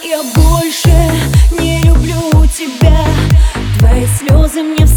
Я больше не люблю тебя. Твои слезы мне